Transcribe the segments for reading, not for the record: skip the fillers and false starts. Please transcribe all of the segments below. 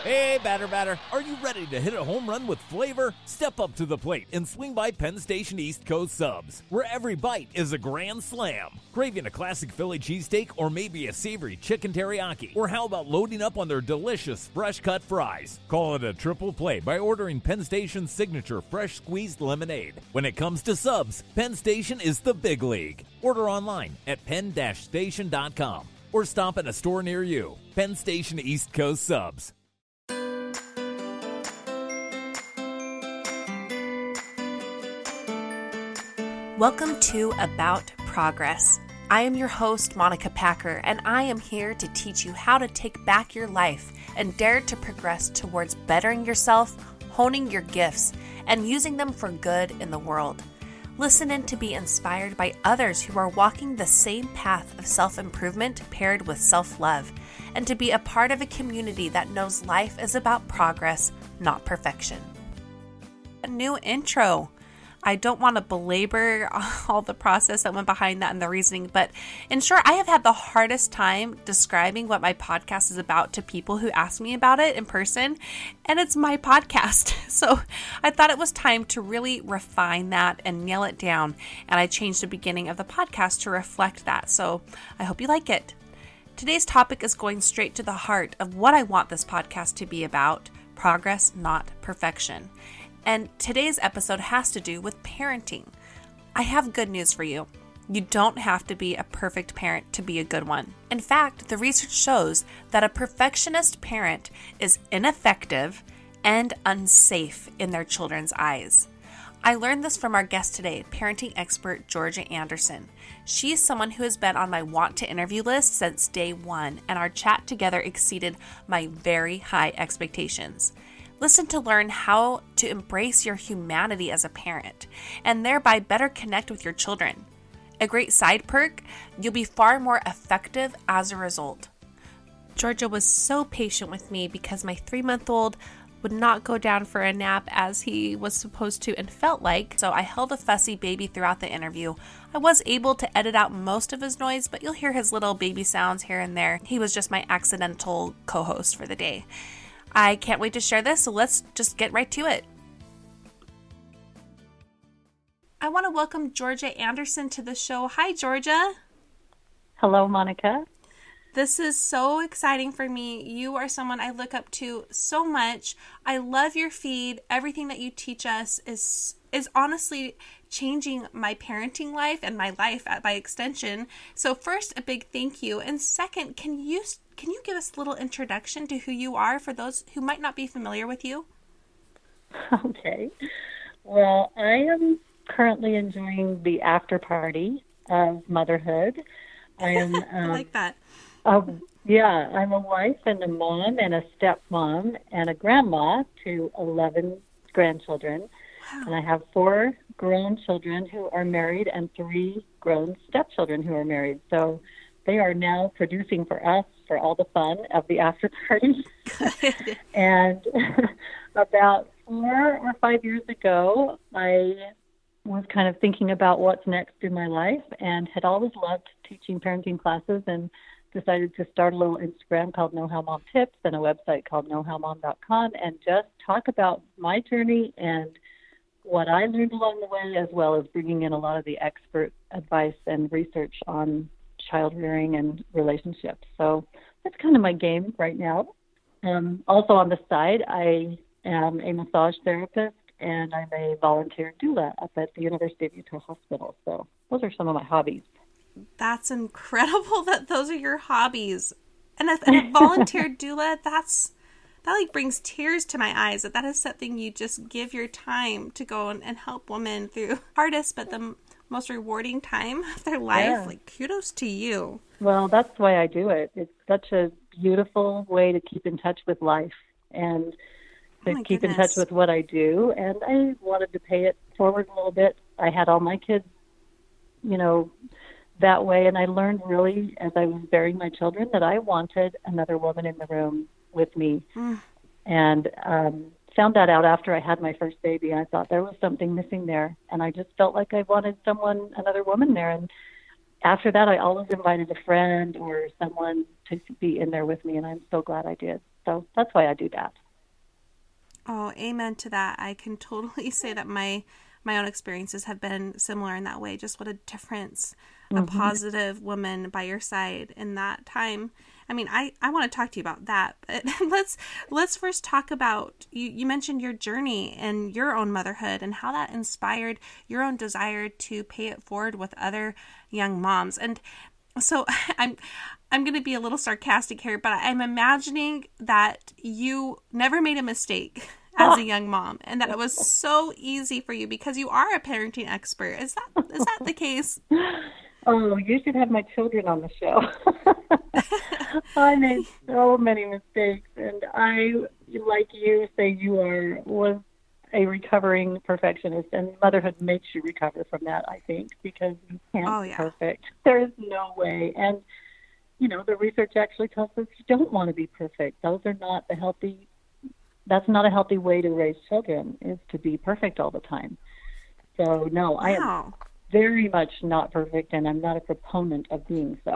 Hey, batter. Are you ready to hit a home run with flavor? Step up to the plate and swing by Penn Station East Coast Subs, where every bite is a grand slam. Craving a classic Philly cheesesteak or maybe a savory chicken teriyaki? Or how about loading up on their delicious fresh-cut fries? Call it a triple play by ordering Penn Station's signature fresh squeezed lemonade. When it comes to subs, Penn Station is the big league. Order online at penn-station.com or stop at a store near you. Penn Station East Coast Subs. Welcome to About Progress. I am your host, Monica Packer, and I am here to teach you how to take back your life and dare to progress towards bettering yourself, honing your gifts, and using them for good in the world. Listen in to be inspired by others who are walking the same path of self-improvement paired with self-love, and to be a part of a community that knows life is about progress, not perfection. A new intro. I don't want to belabor all the process that went behind that and the reasoning, but in short, I have had the hardest time describing what my podcast is about to people who ask me about it in person, and it's my podcast. So I thought it was time to really refine that and nail it down, and I changed the beginning of the podcast to reflect that. So I hope you like it. Today's topic is going straight to the heart of what I want this podcast to be about: progress, not perfection. And today's episode has to do with parenting. I have good news for you. You don't have to be a perfect parent to be a good one. In fact, the research shows that a perfectionist parent is ineffective and unsafe in their children's eyes. I learned this from our guest today, parenting expert Georgia Anderson. She's someone who has been on my want to interview list since day one, and our chat together exceeded my very high expectations. Listen to learn how to embrace your humanity as a parent and thereby better connect with your children. A great side perk, you'll be far more effective as a result. Georgia was so patient with me because my 3-month-old would not go down for a nap as he was supposed to and felt like, so I held a fussy baby throughout the interview. I was able to edit out most of his noise, but you'll hear his little baby sounds here and there. He was just my accidental co-host for the day. I can't wait to share this, so let's just get right to it. I want to welcome Georgia Anderson to the show. Hi, Georgia. Hello, Monica. This is so exciting for me. You are someone I look up to so much. I love your feed. Everything that you teach us is honestly changing my parenting life and my life by extension. So first, a big thank you. And second, can you give us a little introduction to who you are for those who might not be familiar with you? Okay. Well, I am currently enjoying the after party of motherhood. I am I like that. Yeah, I'm a wife and a mom and a stepmom and a grandma to 11 grandchildren. Wow. And I have 4 grown children who are married and 3 grown stepchildren who are married. So they are now producing for us for all the fun of the after party. And about 4 or 5 years ago, I was kind of thinking about what's next in my life and had always loved teaching parenting classes and decided to start a little Instagram called Know How Mom Tips and a website called knowhowmom.com and just talk about my journey and what I learned along the way, as well as bringing in a lot of the expert advice and research on child rearing and relationships. So that's kind of my game right now. Also on the side, I am a massage therapist and I'm a volunteer doula up at the University of Utah Hospital. So those are some of my hobbies. That's incredible that those are your hobbies. And a volunteer doula, that like brings tears to my eyes. That is something you just give your time to go and help women through hardest but the most rewarding time of their life. Yeah. Like, kudos to you. Well, that's why I do it. It's such a beautiful way to keep in touch with life and to keep in touch with what I do. And I wanted to pay it forward a little bit. I had all my kids, that way. And I learned really as I was bearing my children that I wanted another woman in the room with me. And found that out after I had my first baby. I thought there was something missing there. And I just felt like I wanted another woman there. And after that, I always invited a friend or someone to be in there with me. And I'm so glad I did. So that's why I do that. Oh, amen to that. I can totally say that my own experiences have been similar in that way. Just what a difference a positive woman by your side in that time. I mean, I want to talk to you about that, but let's first talk about, you mentioned your journey and your own motherhood and how that inspired your own desire to pay it forward with other young moms. And so I'm going to be a little sarcastic here, but I'm imagining that you never made a mistake as a young mom, and that it was so easy for you because you are a parenting expert. Is that the case? Oh, you should have my children on the show. I made so many mistakes, and I, like you say, was a recovering perfectionist, and motherhood makes you recover from that, I think, because you can't be perfect. There is no way. And, the research actually tells us you don't want to be perfect. That's not a healthy way to raise children, is to be perfect all the time. So, no, I am very much not perfect, and I'm not a proponent of being so.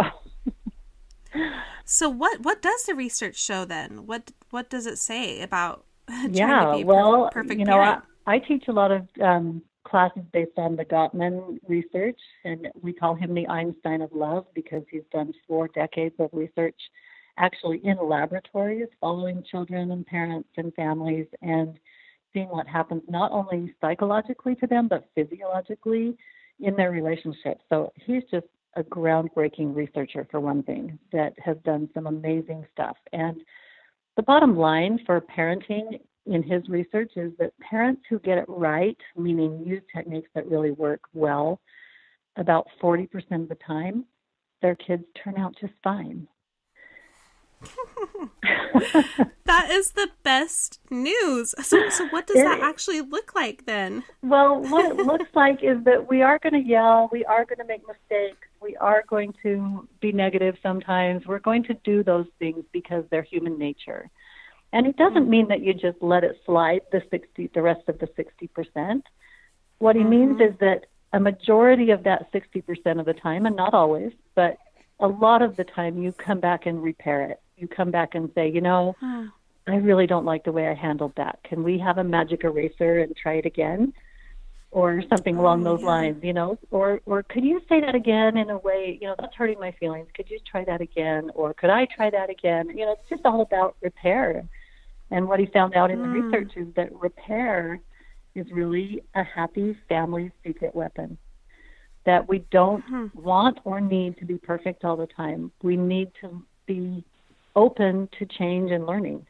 So what does the research show then? What does it say about trying to be perfect parent? I teach a lot of classes based on the Gottman research, and we call him the Einstein of love because he's done 4 decades of research actually in laboratories following children and parents and families and seeing what happens not only psychologically to them but physiologically in their relationship. So he's just a groundbreaking researcher, for one thing, that has done some amazing stuff. And the bottom line for parenting in his research is that parents who get it right, meaning use techniques that really work well, about 40% of the time, their kids turn out just fine. That is the best news. So what does that actually look like then? Well, what it looks like is that we are going to yell, we are going to make mistakes, we are going to be negative sometimes. We're going to do those things because they're human nature. And it doesn't mean that you just let it slide the rest of the 60%. What he means is that a majority of that 60% of the time, and not always, but a lot of the time, you come back and repair it. You come back and say, I really don't like the way I handled that. Can we have a magic eraser and try it again? Or something along those lines, or could you say that again in a way, that's hurting my feelings. Could you try that again? Or could I try that again? It's just all about repair. And what he found out in the research is that repair is really a happy family secret weapon. That we don't want or need to be perfect all the time. We need to be open to change and learning.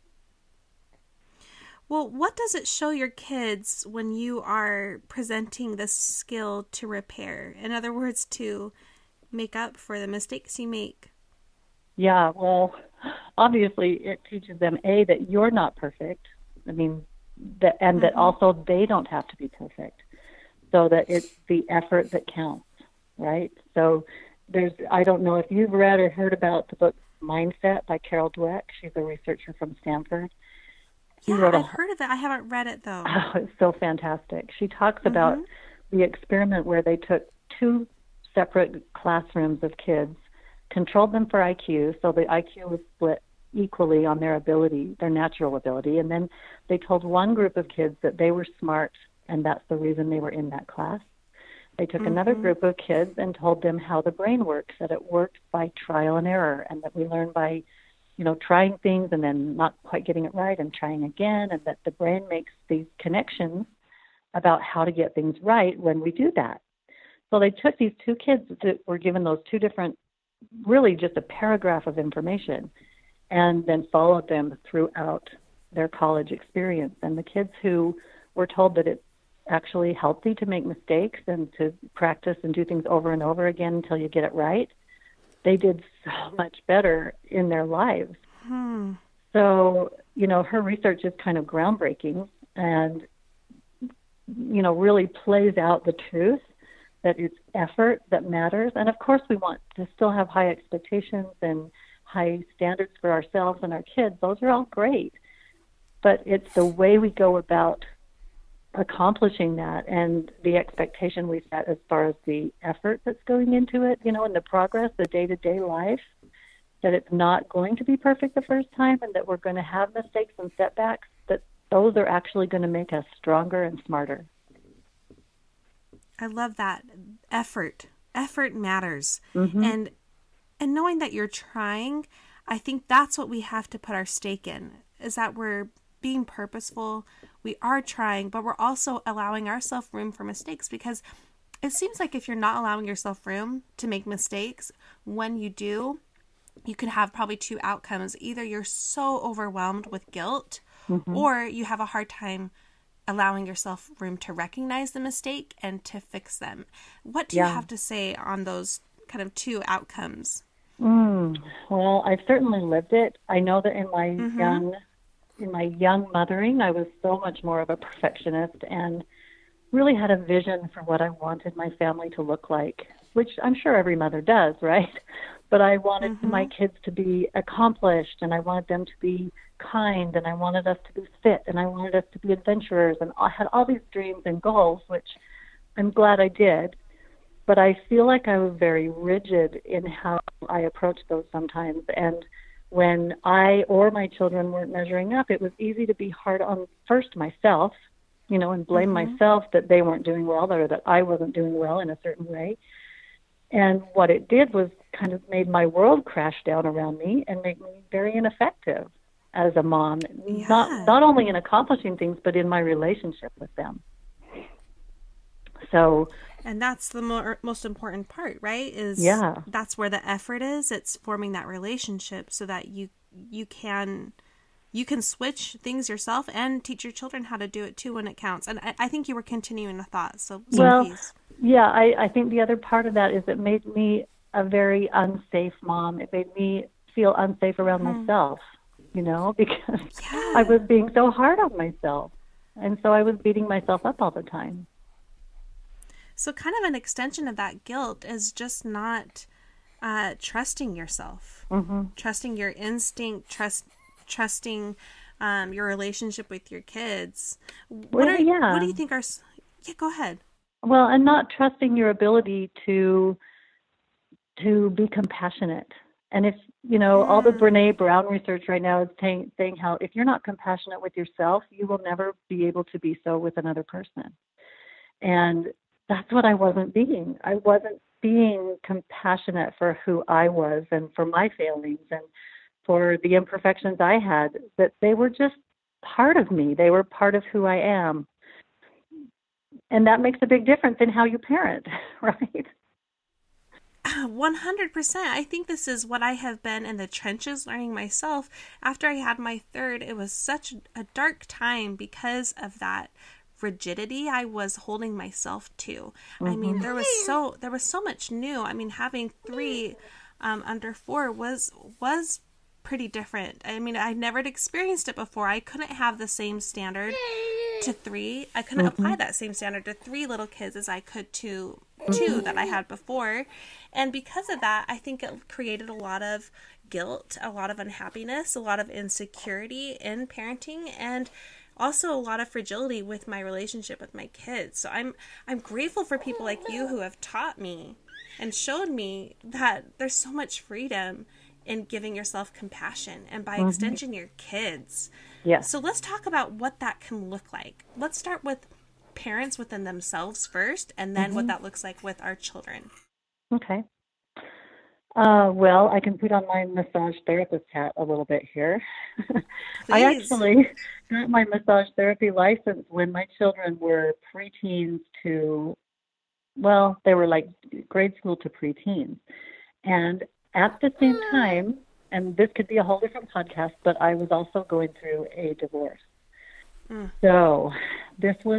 Well, what does it show your kids when you are presenting this skill to repair? In other words, to make up for the mistakes you make? Yeah, well, obviously it teaches them, A, that you're not perfect. That also they don't have to be perfect. So that it's the effort that counts, right? So I don't know if you've read or heard about the book Mindset by Carol Dweck. She's a researcher from Stanford. I've heard of it. I haven't read it, though. Oh, it's so fantastic. She talks about the experiment where they took 2 separate classrooms of kids, controlled them for IQ, so the IQ was split equally on their ability, their natural ability, and then they told one group of kids that they were smart, and that's the reason they were in that class. They took another group of kids and told them how the brain works, that it works by trial and error, and that we learn by trying things and then not quite getting it right and trying again, and that the brain makes these connections about how to get things right when we do that. So they took these 2 kids that were given those 2 different, really just a paragraph of information, and then followed them throughout their college experience. And the kids who were told that it's actually healthy to make mistakes and to practice and do things over and over again until you get it right, they did so much better in their lives. So, her research is kind of groundbreaking and, really plays out the truth that it's effort that matters. And of course, we want to still have high expectations and high standards for ourselves and our kids. Those are all great. But it's the way we go about accomplishing that and the expectation we set as far as the effort that's going into it, and the progress, the day-to-day life, that it's not going to be perfect the first time and that we're going to have mistakes and setbacks, that those are actually going to make us stronger and smarter. I love that. Effort matters. Mm-hmm. And knowing that you're trying, I think that's what we have to put our stake in, is that we're being purposeful. We are trying, but we're also allowing ourselves room for mistakes, because it seems like if you're not allowing yourself room to make mistakes, when you do, you could have probably two outcomes. Either you're so overwhelmed with guilt, Mm-hmm. or you have a hard time allowing yourself room to recognize the mistake and to fix them. What do you have to say on those kind of two outcomes? Well, I've certainly lived it. I know that in my Mm-hmm. young mothering, I was so much more of a perfectionist and really had a vision for what I wanted my family to look like, which I'm sure every mother does, right? But I wanted Mm-hmm. my kids to be accomplished, and I wanted them to be kind, and I wanted us to be fit, and I wanted us to be adventurers, and I had all these dreams and goals, which I'm glad I did. But I feel like I was very rigid in how I approached those sometimes. And when I or my children weren't measuring up, it was easy to be hard on first myself, and blame Mm-hmm. myself that they weren't doing well or that I wasn't doing well in a certain way. And what it did was kind of made my world crash down around me and make me very ineffective as a mom, Yeah. not only in accomplishing things, but in my relationship with them. So, And that's the most important part, right? That's where the effort is. It's forming that relationship so that you can switch things yourself and teach your children how to do it too when it counts. And I think you were continuing a thought, so please. Yeah, I think the other part of that is it made me a very unsafe mom. It made me feel unsafe around myself, because I was being so hard on myself. And so I was beating myself up all the time. So kind of an extension of that guilt is just not trusting yourself, trusting your instinct, trusting your relationship with your kids. What do you think are... Yeah, go ahead. Well, and not trusting your ability to be compassionate. And if, all the Brene Brown research right now is saying how if you're not compassionate with yourself, you will never be able to be so with another person. And that's what I wasn't being. I wasn't being compassionate for who I was and for my failings and for the imperfections I had, that they were just part of me. They were part of who I am. And that makes a big difference in how you parent, right? 100%. I think this is what I have been in the trenches learning myself. After I had my third, it was such a dark time because of that rigidity I was holding myself to. Mm-hmm. I mean, there was so much new. I mean, having three under 4 was pretty different. I mean, I never had experienced it before. I couldn't have the same standard to 3. I couldn't apply that same standard to 3 little kids as I could to 2 that I had before. And because of that, I think it created a lot of guilt, a lot of unhappiness, a lot of insecurity in parenting, and also a lot of fragility with my relationship with my kids. So I'm grateful for people like you who have taught me and showed me that there's so much freedom in giving yourself compassion, and by extension your kids. Yeah. So let's talk about what that can look like. Let's start with parents within themselves first, and then what that looks like with our children. Okay. Well, I can put on my massage therapist hat a little bit here. I actually got my massage therapy license when my children were preteens to, well, they were like grade school to preteens. And at the same time, and this could be a whole different podcast, but I was also going through a divorce. So this was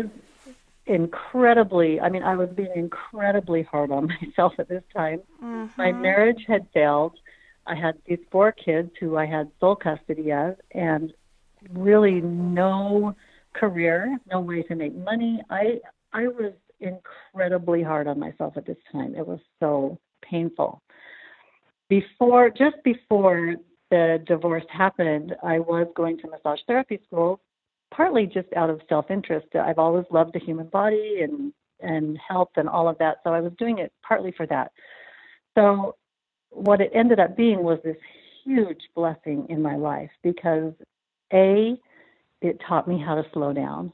I was being incredibly hard on myself at this time. My marriage had failed. I had these 4 kids who I had sole custody of, and really no career, no way to make money. I was incredibly hard on myself at this time. It was so painful. Just before the divorce happened, I was going to massage therapy school, partly just out of self-interest. I've always loved the human body and health and all of that, so I was doing it partly for that. So what it ended up being was this huge blessing in my life because, A, it taught me how to slow down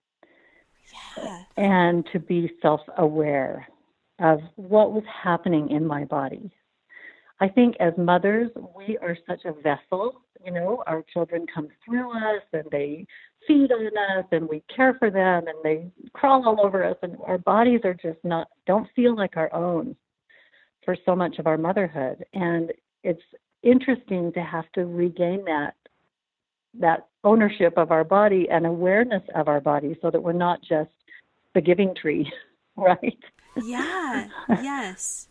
and to be self-aware of what was happening in my body. I think as mothers, we are such a vessel. You know, our children come through us and they feed on us and we care for them and they crawl all over us, and our bodies are just don't feel like our own for so much of our motherhood. And it's interesting to have to regain that ownership of our body and awareness of our body so that we're not just the giving tree, right? Yeah, yes.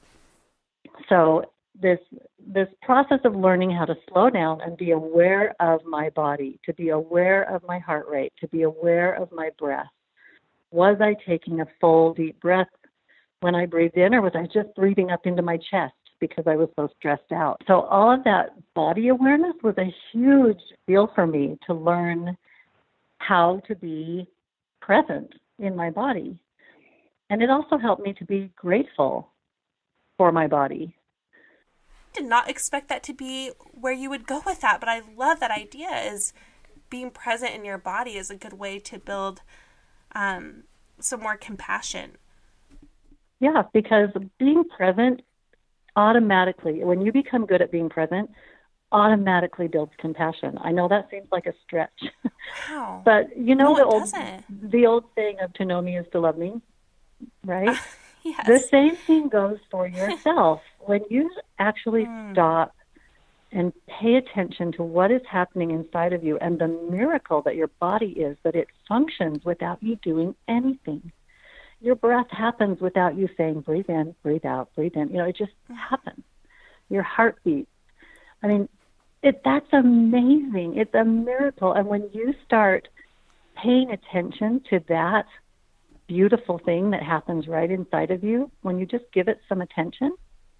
So this process of learning how to slow down and be aware of my body, to be aware of my heart rate, to be aware of my breath. Was I taking a full, deep breath when I breathed in, or was I just breathing up into my chest because I was so stressed out? So all of that body awareness was a huge deal for me to learn how to be present in my body. And it also helped me to be grateful for my body. Did not expect that to be where you would go with that, but I love that idea. Is being present in your body is a good way to build some more compassion. Yeah, because being present automatically, when you become good at being present, automatically builds compassion. I know that seems like a stretch. Wow. But you know, no, the old saying of to know me is to love me, right? Yes. The same thing goes for yourself. When you actually stop and pay attention to what is happening inside of you and the miracle that your body is, that it functions without you doing anything. Your breath happens without you saying, breathe in, breathe out, breathe in. You know, it just happens. Your heartbeat. I mean, that's amazing. It's a miracle. And when you start paying attention to that beautiful thing that happens right inside of you, when you just give it some attention,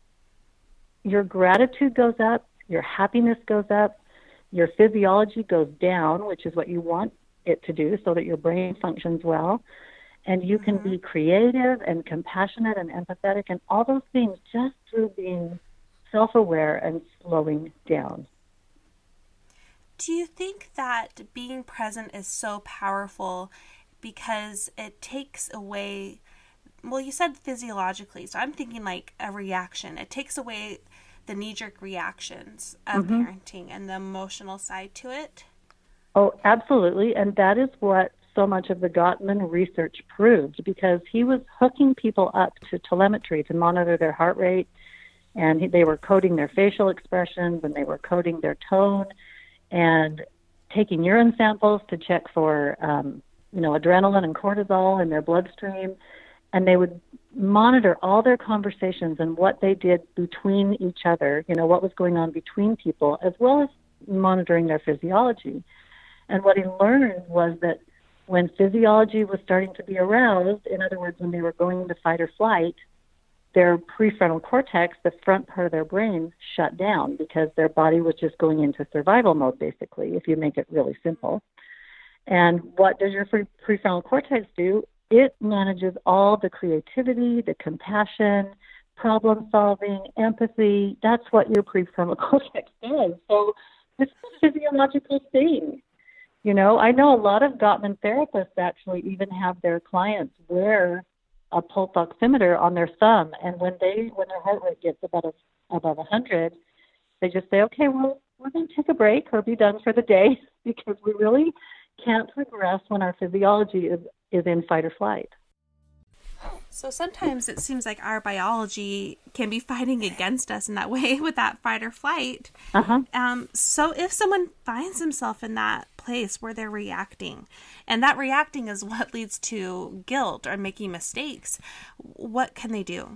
your gratitude goes up, your happiness goes up, your physiology goes down, which is what you want it to do so that your brain functions well, and you can be creative and compassionate and empathetic and all those things just through being self-aware and slowing down. Do you think that being present is so powerful because it takes away, well, you said physiologically, so I'm thinking like a reaction. It takes away the knee-jerk reactions of parenting and the emotional side to it? Oh, absolutely. And that is what so much of the Gottman research proved, because he was hooking people up to telemetry to monitor their heart rate, and they were coding their facial expressions, and they were coding their tone, and taking urine samples to check for adrenaline and cortisol in their bloodstream, and they would monitor all their conversations and what they did between each other, you know, what was going on between people, as well as monitoring their physiology. And what he learned was that when physiology was starting to be aroused, in other words, when they were going into fight or flight, their prefrontal cortex, the front part of their brain, shut down because their body was just going into survival mode, basically, if you make it really simple. And what does your prefrontal cortex do? It manages all the creativity, the compassion, problem solving, empathy. That's what your prefrontal cortex does. So it's a physiological thing. You know, I know a lot of Gottman therapists actually even have their clients wear a pulse oximeter on their thumb, and when their heart rate gets above 100, they just say, okay, well, we're going to take a break or be done for the day, because we really can't progress when our physiology is in fight or flight. So sometimes it seems like our biology can be fighting against us in that way with that fight or flight. So if someone finds himself in that place where they're reacting, and that reacting is what leads to guilt or making mistakes, what can they do?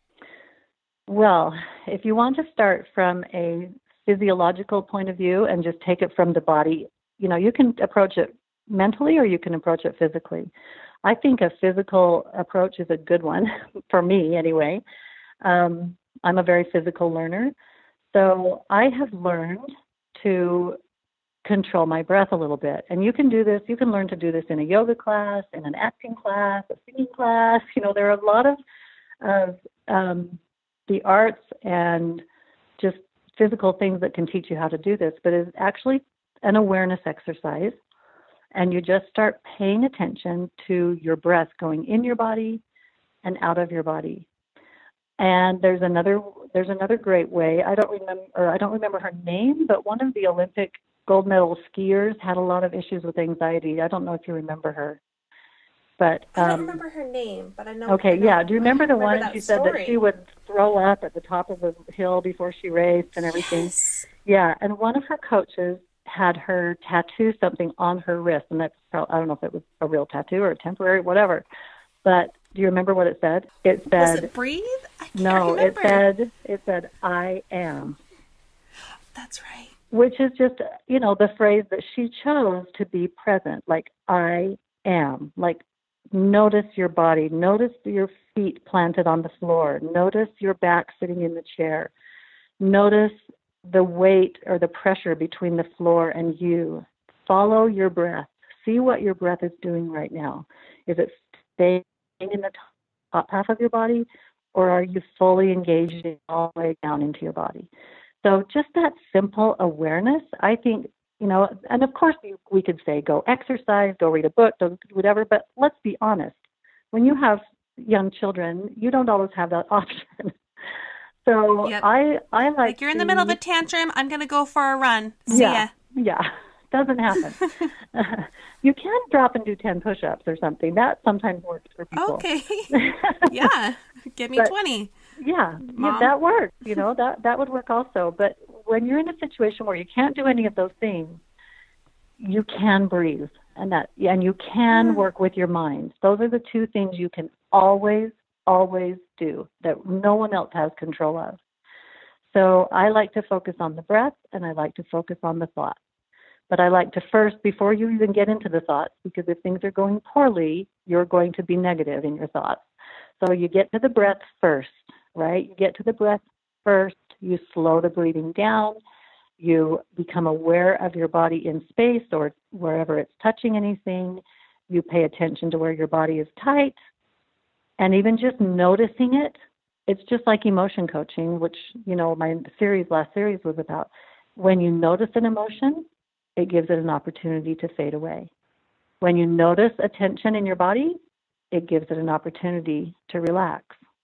Well, if you want to start from a physiological point of view and just take it from the body, you know, you can approach it mentally or you can approach it physically. I think a physical approach is a good one, for me anyway. I'm a very physical learner. So I have learned to control my breath a little bit. And you can do this, you can learn to do this in a yoga class, in an acting class, a singing class. You know, there are a lot of the arts and just physical things that can teach you how to do this, but it's actually an awareness exercise. And you just start paying attention to your breath going in your body and out of your body. And there's another great way. I don't remember her name, but one of the Olympic gold medal skiers had a lot of issues with anxiety. I don't know if you remember her. But I don't remember her name, but I know. Okay, yeah. Do you remember the one she said story. that she would throw up at the top of the hill before she raced and everything? Yes. Yeah, and one of her coaches had her tattoo something on her wrist, and that's probably, I don't know if it was a real tattoo or a temporary, whatever. But do you remember what it said? It said, was it breathe? I can't no, remember. it said, I am. That's right. Which is just, the phrase that she chose to be present, like I am, like notice your body, notice your feet planted on the floor, notice your back sitting in the chair, notice the weight or the pressure between the floor and you. Follow your breath. See what your breath is doing right now. Is it staying in the top half of your body, or are you fully engaged all the way down into your body? So just that simple awareness, I think, and of course we could say go exercise, go read a book, go whatever, but let's be honest. When you have young children, you don't always have that option. So yep. I like you're in the middle of a tantrum, I'm going to go for a run. See ya. Yeah, doesn't happen. You can drop and do 10 push-ups or something. That sometimes works for people. Okay. Yeah, give me 20. Yeah, that works. That would work also. But when you're in a situation where you can't do any of those things, you can breathe, and you can work with your mind. Those are the two things you can always do that no one else has control of. So I like to focus on the breath, and I like to focus on the thought. But I like to first, before you even get into the thoughts, because if things are going poorly, you're going to be negative in your thoughts. So you get to the breath first, right? You get to the breath first. You slow the breathing down. You become aware of your body in space or wherever it's touching anything. You pay attention to where your body is tight. And even just noticing it, it's just like emotion coaching, which, my last series was about. When you notice an emotion, it gives it an opportunity to fade away. When you notice a tension in your body, it gives it an opportunity to relax.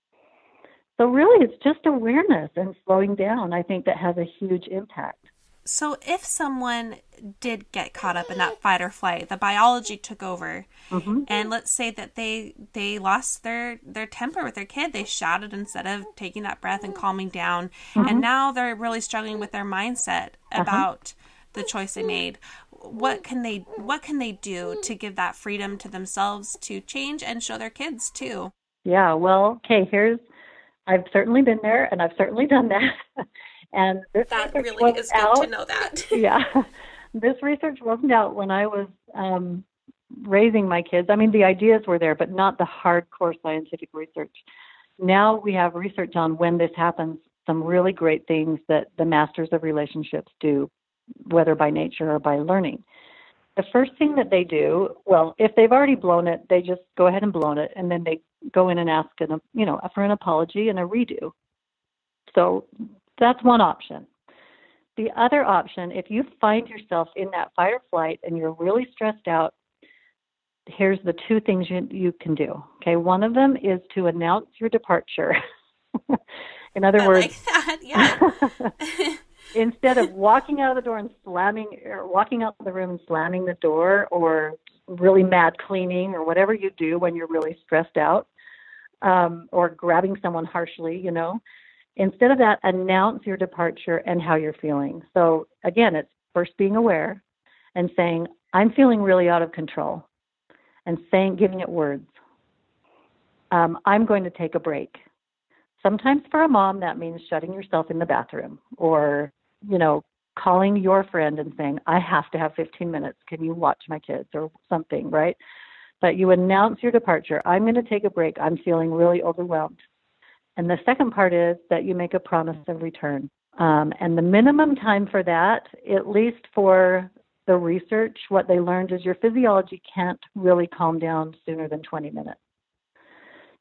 So really, it's just awareness and slowing down, I think, that has a huge impact. So if someone did get caught up in that fight or flight, the biology took over, and let's say that they lost their temper with their kid, they shouted instead of taking that breath and calming down, and now they're really struggling with their mindset about the choice they made. What can they do to give that freedom to themselves to change and show their kids too? Yeah, well, okay, I've certainly been there, and I've certainly done that. And this that really is good to know that. Yeah, this research wasn't out when I was raising my kids. I mean, the ideas were there, but not the hardcore scientific research. Now we have research on when this happens, some really great things that the masters of relationships do, whether by nature or by learning. The first thing that they do, well, if they've already blown it, they just go ahead and blown it, and then they go in and ask for an apology and a redo. So that's one option. The other option, if you find yourself in that fight or flight and you're really stressed out, here's the two things you can do. Okay, one of them is to announce your departure. In other words, like that, yeah. Instead of walking out of the door and walking out of the room and slamming the door, or really mad cleaning, or whatever you do when you're really stressed out, or grabbing someone harshly, instead of that, announce your departure and how you're feeling. So again, it's first being aware and saying, I'm feeling really out of control, and giving it words. I'm going to take a break. Sometimes for a mom, that means shutting yourself in the bathroom, or, calling your friend and saying, I have to have 15 minutes. Can you watch my kids, or something, right? But you announce your departure. I'm going to take a break. I'm feeling really overwhelmed. And the second part is that you make a promise of return. And the minimum time for that, at least for the research, what they learned is your physiology can't really calm down sooner than 20 minutes.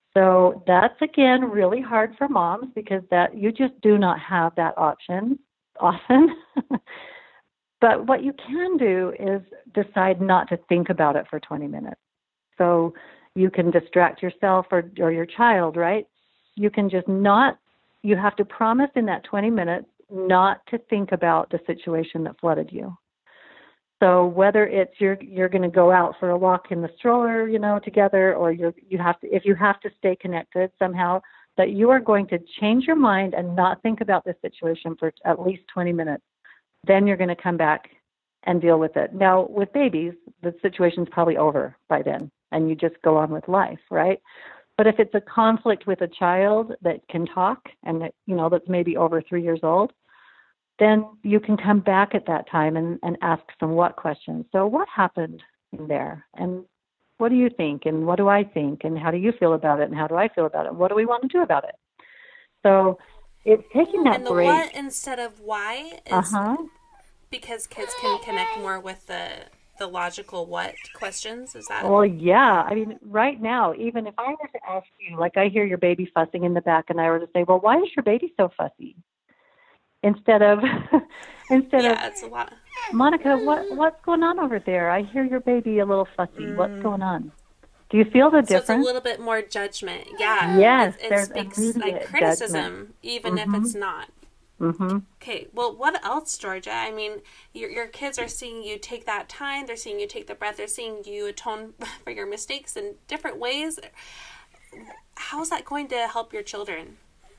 So that's, again, really hard for moms, because that you just do not have that option. often. But what you can do is decide not to think about it for 20 minutes. So you can distract yourself or your child, right? You can just not, you have to promise in that 20 minutes not to think about the situation that flooded you. So whether it's you're going to go out for a walk in the stroller, together, or you have to, if you have to stay connected somehow, that you are going to change your mind and not think about this situation for at least 20 minutes. Then you're going to come back and deal with it. Now, with babies, the situation's probably over by then, and you just go on with life, right? But if it's a conflict with a child that can talk and that, that's maybe over 3 years old, then you can come back at that time and ask some what questions. So what happened in there? And what do you think? And what do I think? And how do you feel about it? And how do I feel about it? What do we want to do about it? So it's taking that and the break. What instead of why is because kids can connect more with the logical what questions. Is that? Well, yeah. I mean, right now, even if I were to ask you, like I hear your baby fussing in the back, and I were to say, well, why is your baby so fussy? Instead of it's a lot. Monica, what's going on over there? I hear your baby a little fussy. What's going on? Do you feel the difference? So it's a little bit more judgment. Yeah. Yes, it speaks like criticism, judgment. Even if it's not. Mm-hmm. Okay, well, what else, Georgia? I mean, your kids are seeing you take that time. They're seeing you take the breath. They're seeing you atone for your mistakes in different ways. How is that going to help your children?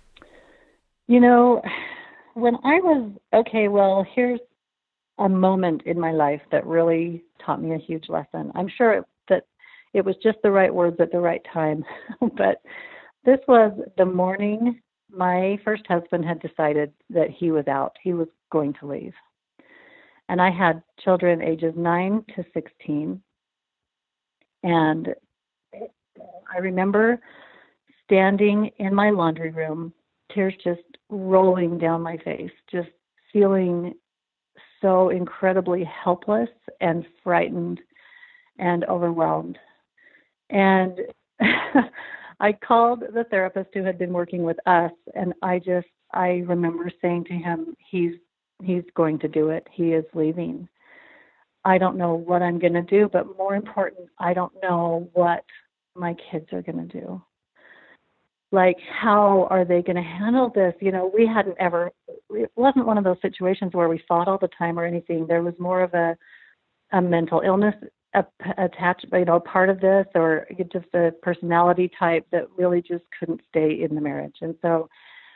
When I was, here's a moment in my life that really taught me a huge lesson. I'm sure that it was just the right words at the right time. But this was the morning my first husband had decided that he was out. He was going to leave. And I had children ages 9 to 16. And I remember standing in my laundry room, tears just rolling down my face, just feeling so incredibly helpless and frightened and overwhelmed. And I called the therapist who had been working with us, and I remember saying to him, he's going to do it. He is leaving. I don't know what I'm going to do, but more important, I don't know what my kids are going to do. Like, how are they going to handle this? We hadn't ever, it wasn't one of those situations where we fought all the time or anything. There was more of a mental illness attached, part of this, or just a personality type that really just couldn't stay in the marriage. And so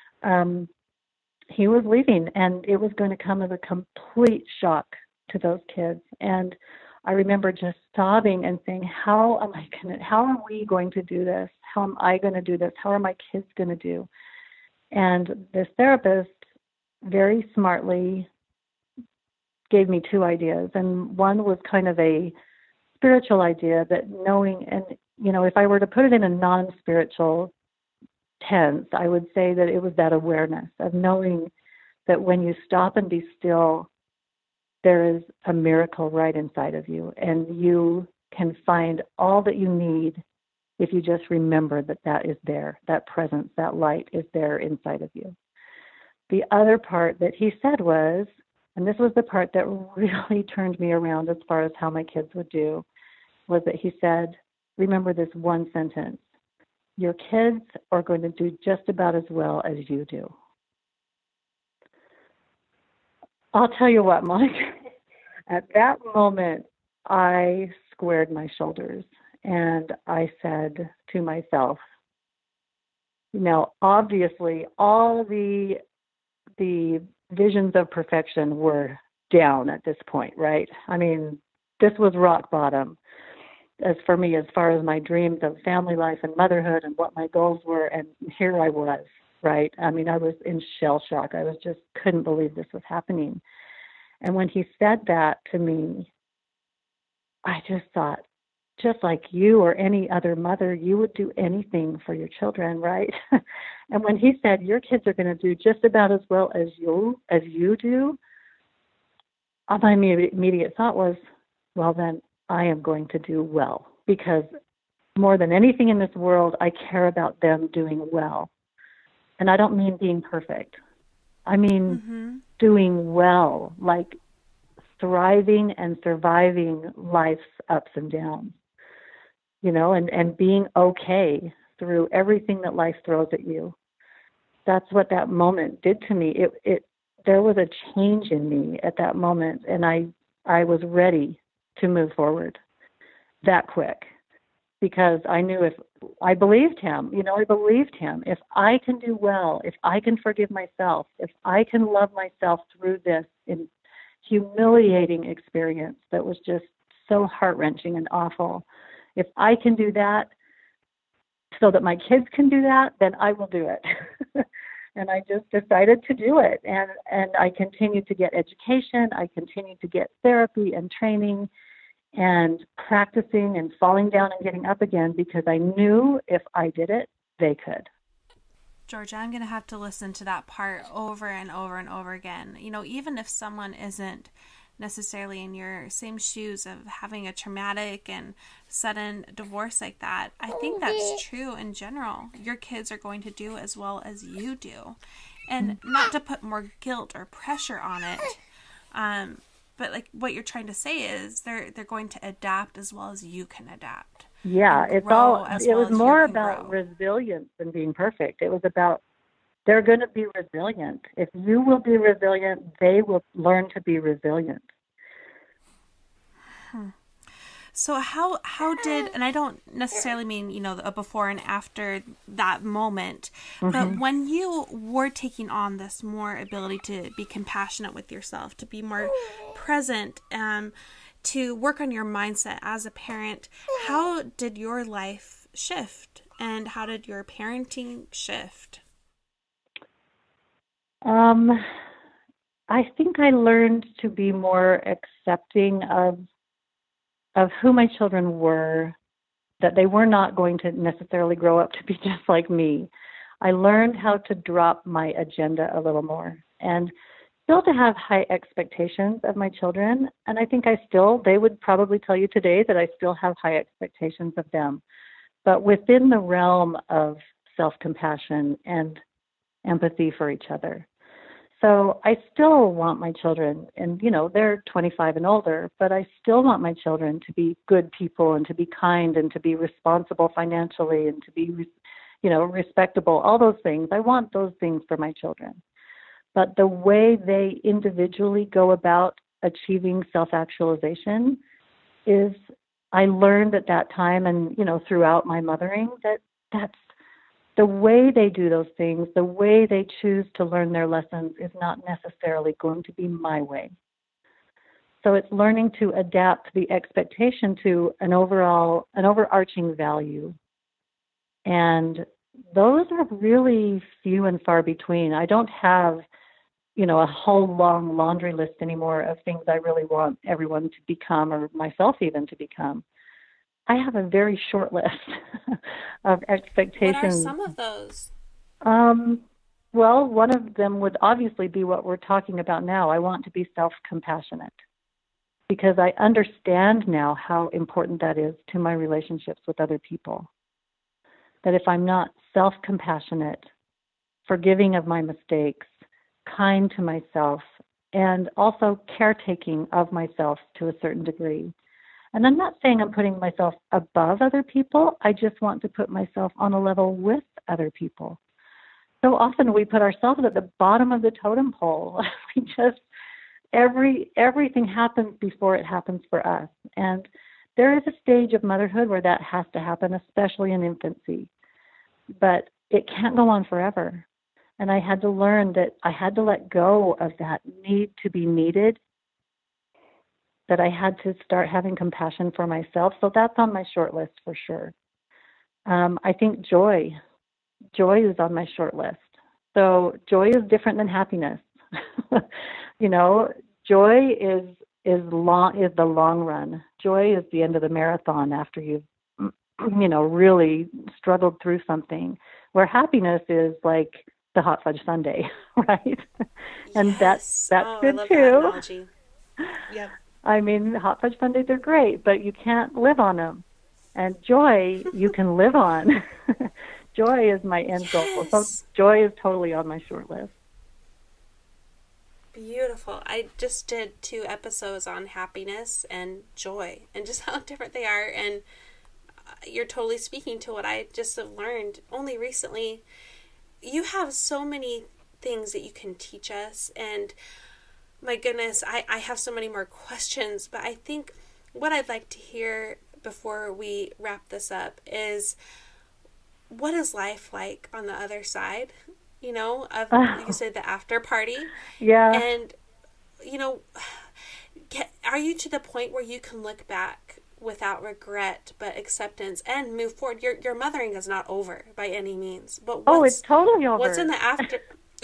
he was leaving, and it was going to come as a complete shock to those kids. And I remember just sobbing and saying, how are we going to do this? How am I going to do this? How are my kids going to do? And this therapist very smartly gave me two ideas. And one was kind of a spiritual idea that knowing, and, if I were to put it in a non-spiritual tense, I would say that it was that awareness of knowing that when you stop and be still, there is a miracle right inside of you, and you can find all that you need if you just remember that is there, that presence, that light is there inside of you. The other part that he said was, and this was the part that really turned me around as far as how my kids would do, was that he said, remember this one sentence: your kids are going to do just about as well as you do. I'll tell you what, Monica, at that moment, I squared my shoulders and I said to myself, obviously all the visions of perfection were down at this point, right? I mean, this was rock bottom as for me, as far as my dreams of family life and motherhood and what my goals were. And here I was, right? I mean, I was in shell shock. I couldn't believe this was happening. And when he said that to me, I just thought, just like you or any other mother, you would do anything for your children, right? And when he said, your kids are going to do just about as well as you do, my immediate thought was, well, then I am going to do well, because more than anything in this world, I care about them doing well. And I don't mean being perfect. I mean doing well, like thriving and surviving life's ups and downs, and being okay through everything that life throws at you. That's what that moment did to me. There was a change in me at that moment, and I was ready to move forward that quick, because I knew if I believed him, if I can do well, if I can forgive myself, if I can love myself through this humiliating experience that was just so heart-wrenching and awful, if I can do that so that my kids can do that, then I will do it. And I just decided to do it. And I continued to get education. I continued to get therapy and training and practicing and falling down and getting up again, because I knew if I did it, they could. Georgia, I'm going to have to listen to that part over and over and over again. Even if someone isn't necessarily in your same shoes of having a traumatic and sudden divorce like that, I think that's true in general. Your kids are going to do as well as you do. And not to put more guilt or pressure on it, but like what you're trying to say is they're going to adapt as well as you can adapt. Yeah, it was more about resilience than being perfect. It was about, they're going to be resilient. If you will be resilient, they will learn to be resilient. So how did, and I don't necessarily mean, a before and after that moment, but when you were taking on this more ability to be compassionate with yourself, to be more present, to work on your mindset as a parent, how did your life shift, and how did your parenting shift? I think I learned to be more accepting of who my children were, that they were not going to necessarily grow up to be just like me. I learned how to drop my agenda a little more, and still to have high expectations of my children. And I think they would probably tell you today that I still have high expectations of them, but within the realm of self-compassion and empathy for each other. So I still want my children, and they're 25 and older, but I still want my children to be good people and to be kind and to be responsible financially and to be, respectable, all those things. I want those things for my children. But the way they individually go about achieving self-actualization is, I learned at that time and, throughout my mothering, that's the way they do those things, the way they choose to learn their lessons is not necessarily going to be my way. So it's learning to adapt the expectation to an overarching value. And those are really few and far between. I don't have, a whole long laundry list anymore of things I really want everyone to become, or myself even to become. I have a very short list of expectations. What are some of those? Well, one of them would obviously be what we're talking about now. I want to be self-compassionate, because I understand now how important that is to my relationships with other people. That if I'm not self-compassionate, forgiving of my mistakes, kind to myself, and also caretaking of myself to a certain degree. And I'm not saying I'm putting myself above other people. I just want to put myself on a level with other people. So often we put ourselves at the bottom of the totem pole. We just, everything happens before it happens for us. And there is a stage of motherhood where that has to happen, especially in infancy. But it can't go on forever. And I had to learn that I had to let go of that need to be needed, that I had to start having compassion for myself. So that's on my short list for sure. I think joy is on my short list. So joy is different than happiness. Joy is the long run. Joy is the end of the marathon after you've really struggled through something, where happiness is like the hot fudge sundae, right? And yes. that's good I love too. That analogy. Yep. I mean, hot fudge sundaes are great, but you can't live on them. And joy, you can live on. Joy is my end goal. So joy is totally on my short list. Beautiful. I just did 2 episodes on happiness and joy and just how different they are. And you're totally speaking to what I just have learned only recently. You have so many things that you can teach us. And my goodness, I have so many more questions. But I think what I'd like to hear before we wrap this up is, what is life like on the other side? You know, of, you said the after party. Yeah. And, you know, are you to the point where you can look back without regret, but acceptance and move forward? Your mothering is not over by any means. But it's totally over. What's in the after?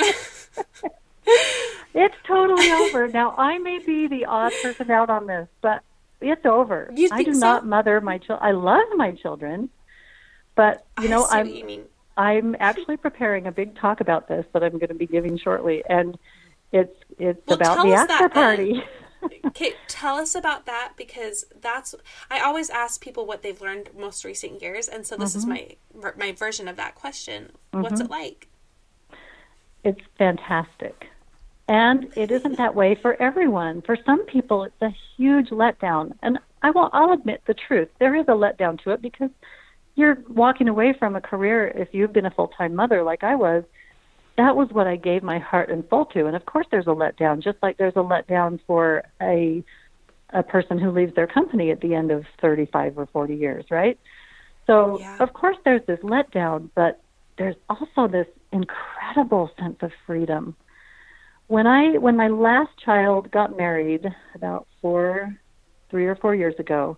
It's totally over. Now, I may be the odd person out on this, but it's over. You think I do so? not mother my children. I love my children, but, you know, I'm actually preparing a big talk about this that I'm going to be giving shortly, and it's about the after party. Okay, tell us about that, because I always ask people what they've learned most recent years, and so this is my version of that question. What's it like? It's fantastic. And it isn't that way for everyone. For some people, it's a huge letdown. And I'll admit the truth. There is a letdown to it, because you're walking away from a career. If you've been a full-time mother like I was, that was what I gave my heart and soul to. And of course there's a letdown, just like there's a letdown for a person who leaves their company at the end of 35 or 40 years, right? So Of course there's this letdown, but there's also this incredible sense of freedom. When my last child got married about 3 or 4 years ago,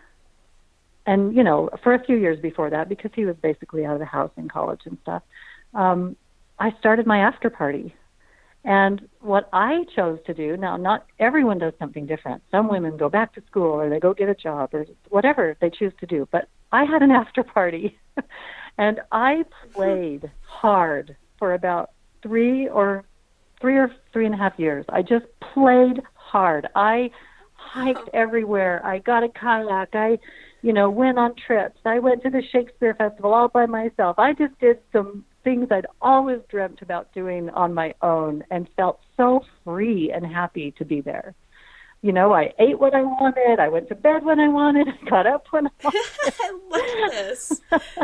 and, you know, for a few years before that, because he was basically out of the house in college and stuff, I started my after party. And what I chose to do, now not everyone does something different. Some women go back to school, or they go get a job, or whatever they choose to do. But I had an after party, and I played hard for about 3 or 3.5 years. I just played hard. I hiked everywhere. I got a kayak. I went on trips. I went to the Shakespeare Festival all by myself. I just did some things I'd always dreamt about doing on my own, and felt so free and happy to be there. You know, I ate what I wanted. I went to bed when I wanted. I got up when I wanted. I love this.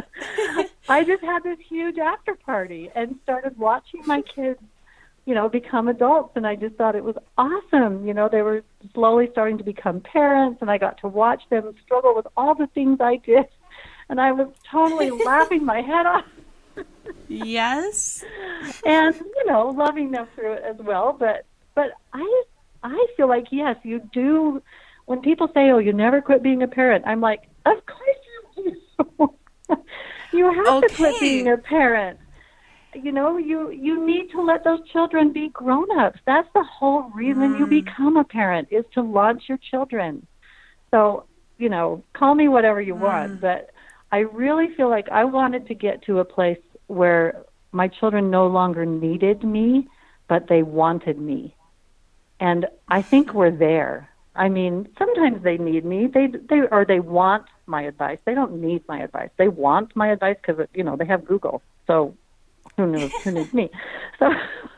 I just had this huge after party and started watching my kids, you know, become adults. And I just thought it was awesome. You know, they were slowly starting to become parents, and I got to watch them struggle with all the things I did. And I was totally laughing my head off. Yes. And, you know, loving them through it as well. But I feel like, yes, you do. When people say, oh, you never quit being a parent, I'm like, of course you do. You have to quit being a parent. You know, you need to let those children be grown-ups. That's the whole reason you become a parent, is to launch your children. So, you know, call me whatever you want, but I really feel like I wanted to get to a place where my children no longer needed me, but they wanted me. And I think we're there. I mean, sometimes they need me. They want my advice. They don't need my advice. They want my advice because, you know, they have Google. So who needs me? So,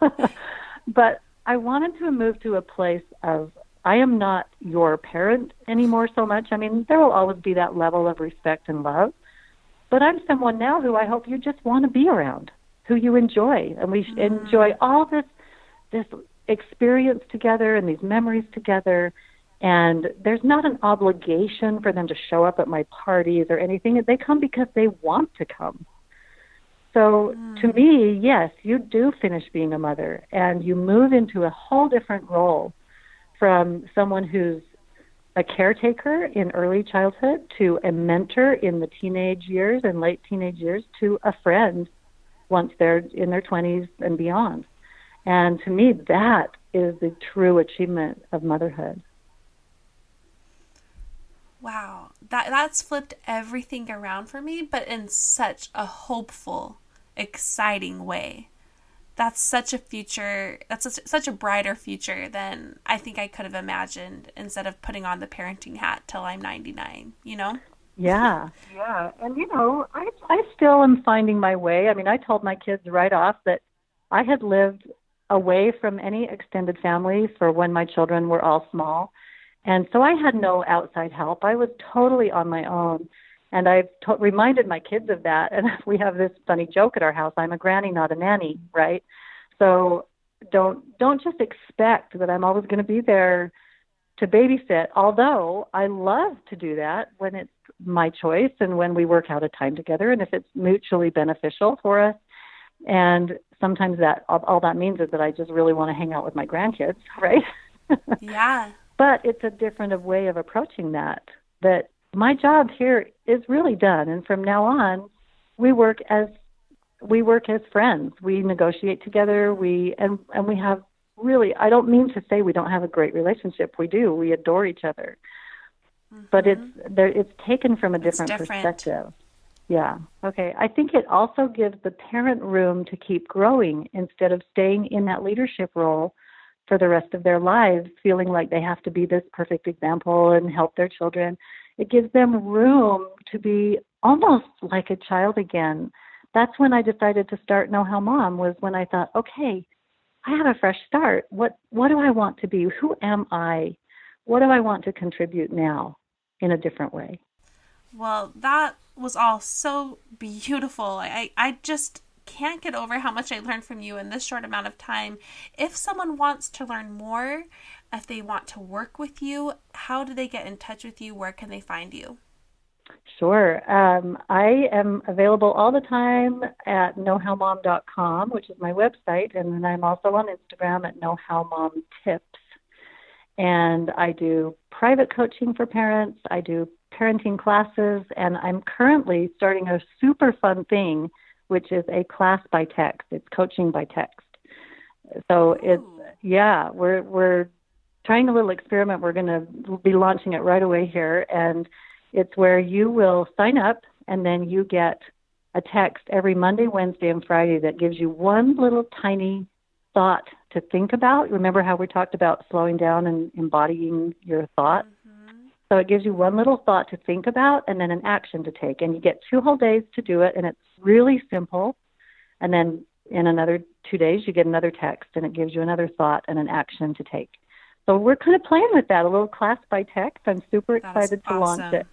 but I wanted to move to a place of, I am not your parent anymore so much. I mean, there will always be that level of respect and love. But I'm someone now who I hope you just want to be around, who you enjoy. And we enjoy all this experience together and these memories together. And there's not an obligation for them to show up at my parties or anything. They come because they want to come. So to me, yes, you do finish being a mother, and you move into a whole different role, from someone who's a caretaker in early childhood to a mentor in the teenage years and late teenage years to a friend once they're in their 20s and beyond. And to me, that is the true achievement of motherhood. Wow. That's flipped everything around for me, but in such a hopeful, exciting way. That's such a future, that's such a brighter future than I think I could have imagined, instead of putting on the parenting hat till I'm 99, you know? Yeah. And, you know, I still am finding my way. I mean, I told my kids right off that I had lived away from any extended family for when my children were all small. And so I had no outside help. I was totally on my own. And I've reminded my kids of that. And we have this funny joke at our house. I'm a granny, not a nanny, right? So don't just expect that I'm always going to be there to babysit, although I love to do that when it's my choice and when we work out a time together and if it's mutually beneficial for us. And sometimes that all that means is that I just really want to hang out with my grandkids, right? Yeah. But it's a different way of approaching that my job here is really done. And from now on, we work as friends. We negotiate together. We have really, I don't mean to say we don't have a great relationship. We do. We adore each other. Mm-hmm. But it's taken from a different perspective. Yeah. Okay. I think it also gives the parent room to keep growing instead of staying in that leadership role for the rest of their lives, feeling like they have to be this perfect example and help their children. It gives them room to be almost like a child again. That's when I decided to start Know How Mom, was when I thought, okay, I have a fresh start. What do I want to be? Who am I? What do I want to contribute now in a different way? Well, that was all so beautiful. I just can't get over how much I learned from you in this short amount of time. If someone wants to learn more, if they want to work with you, how do they get in touch with you? Where can they find you? Sure. I am available all the time at knowhowmom.com, which is my website, and then I'm also on Instagram at knowhowmomtips. And I do private coaching for parents. I do parenting classes, and I'm currently starting a super fun thing, which is a class by text. It's coaching by text. So we're trying a little experiment. We're going to be launching it right away here, and it's where you will sign up, and then you get a text every Monday, Wednesday, and Friday that gives you one little tiny thought to think about. Remember how we talked about slowing down and embodying your thought? Mm-hmm. So it gives you one little thought to think about and then an action to take. And you get 2 whole days to do it, and it's really simple. And then in another 2 days, you get another text, and it gives you another thought and an action to take. So we're kind of playing with that, a little class by text. I'm super excited to launch it.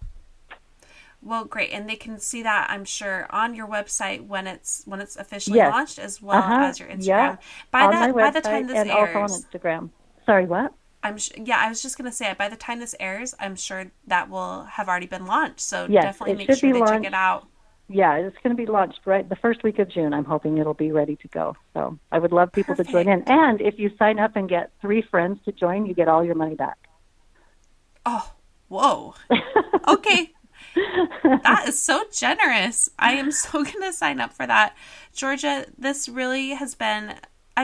Well, great. And they can see that, I'm sure, on your website when it's officially launched, as well as your Instagram. Yeah. By the time this airs, also on Instagram. Sorry, what? I was just going to say, by the time this airs, I'm sure that will have already been launched. So definitely make sure to check it out. Yeah, it's going to be launched right the first week of June. I'm hoping it'll be ready to go. So I would love people to join in. And if you sign up and get 3 friends to join, you get all your money back. Oh, whoa. Okay. That is so generous. I am so going to sign up for that. Georgia, this really has been,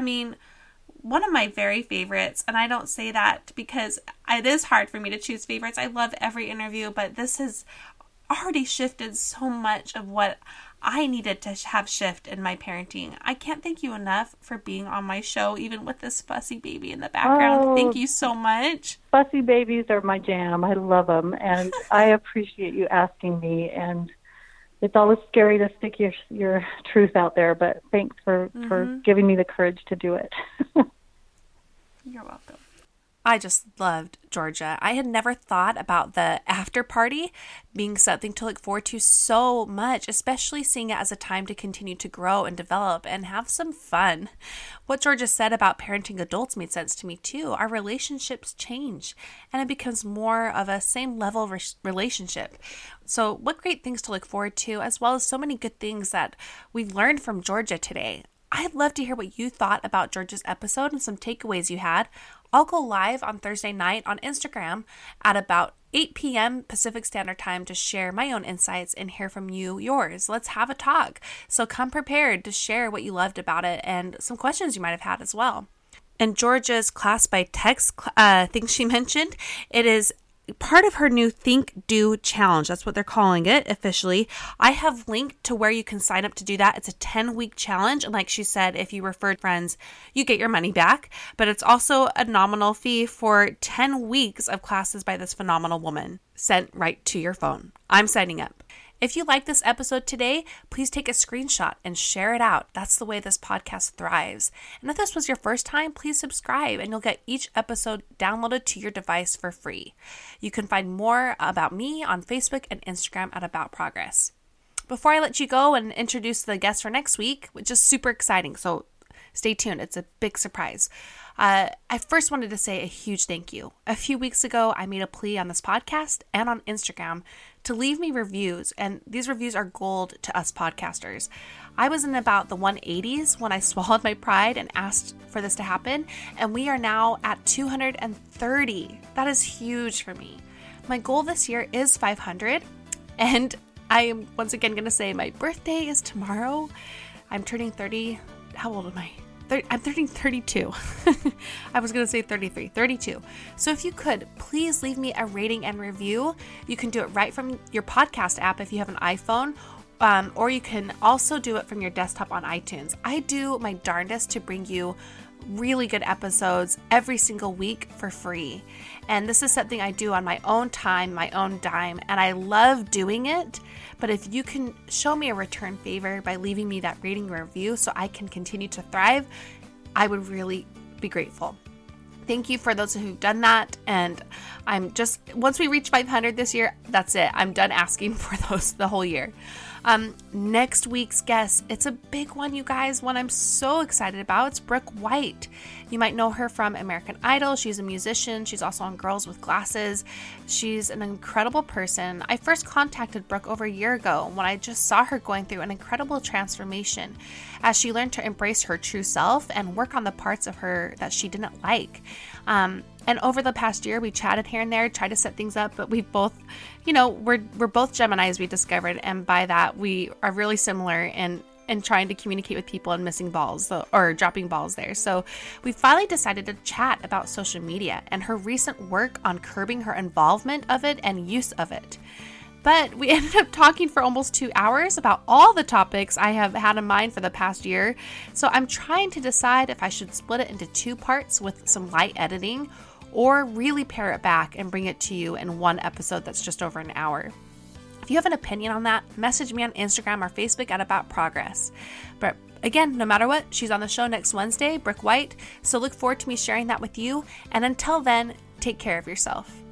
one of my very favorites. And I don't say that because it is hard for me to choose favorites. I love every interview, but this has already shifted so much of what I needed to have shift in my parenting. I can't thank you enough for being on my show, even with this fussy baby in the background. Thank you so much. Fussy babies are my jam. I love them, and I appreciate you asking me. And it's always scary to stick your truth out there, but thanks for giving me the courage to do it. You're welcome. I just loved Georgia. I had never thought about the after party being something to look forward to so much, especially seeing it as a time to continue to grow and develop and have some fun. What Georgia said about parenting adults made sense to me too. Our relationships change and it becomes more of a same level relationship. So what great things to look forward to, as well as so many good things that we've learned from Georgia today. I'd love to hear what you thought about Georgia's episode and some takeaways you had. I'll go live on Thursday night on Instagram at about 8 p.m. Pacific Standard Time to share my own insights and hear from you yours. Let's have a talk. So come prepared to share what you loved about it and some questions you might have had as well. And Georgia's class by text thing she mentioned, it is part of her new Think Do challenge. That's what they're calling it officially. I have linked to where you can sign up to do that. It's a 10-week challenge. And like she said, if you referred friends, you get your money back. But it's also a nominal fee for 10 weeks of classes by this phenomenal woman sent right to your phone. I'm signing up. If you like this episode today, please take a screenshot and share it out. That's the way this podcast thrives. And if this was your first time, please subscribe and you'll get each episode downloaded to your device for free. You can find more about me on Facebook and Instagram at About Progress. Before I let you go and introduce the guest for next week, which is super exciting, so stay tuned. It's a big surprise. I first wanted to say a huge thank you. A few weeks ago, I made a plea on this podcast and on Instagram to leave me reviews, and these reviews are gold to us podcasters. I was in about the 180s when I swallowed my pride and asked for this to happen, and we are now at 230. That is huge for me. My goal this year is 500, and I am once again going to say my birthday is tomorrow. I'm turning 30. How old am I? I'm turning 32. I was going to say 33, 32. So if you could, please leave me a rating and review. You can do it right from your podcast app if you have an iPhone, or you can also do it from your desktop on iTunes. I do my darndest to bring you really good episodes every single week for free. And this is something I do on my own time, my own dime, and I love doing it. But if you can show me a return favor by leaving me that rating review so I can continue to thrive, I would really be grateful. Thank you for those who've done that. And once we reach 500 this year, that's it. I'm done asking for those the whole year. Next week's guest, it's a big one, you guys, one I'm so excited about. It's Brooke White. You might know her from American Idol. She's a musician. She's also on Girls with Glasses. She's an incredible person. I first contacted Brooke over a year ago when I just saw her going through an incredible transformation as she learned to embrace her true self and work on the parts of her that she didn't like. And over the past year, we chatted here and there, tried to set things up, but we both, we're both Geminis, we discovered. And by that, we are really similar in trying to communicate with people and missing balls or dropping balls there. So we finally decided to chat about social media and her recent work on curbing her involvement of it and use of it. But we ended up talking for almost 2 hours about all the topics I have had in mind for the past year. So I'm trying to decide if I should split it into 2 parts with some light editing or really pare it back and bring it to you in one episode that's just over an hour. If you have an opinion on that, message me on Instagram or Facebook at About Progress. But again, no matter what, she's on the show next Wednesday, Brooke White. So look forward to me sharing that with you. And until then, take care of yourself.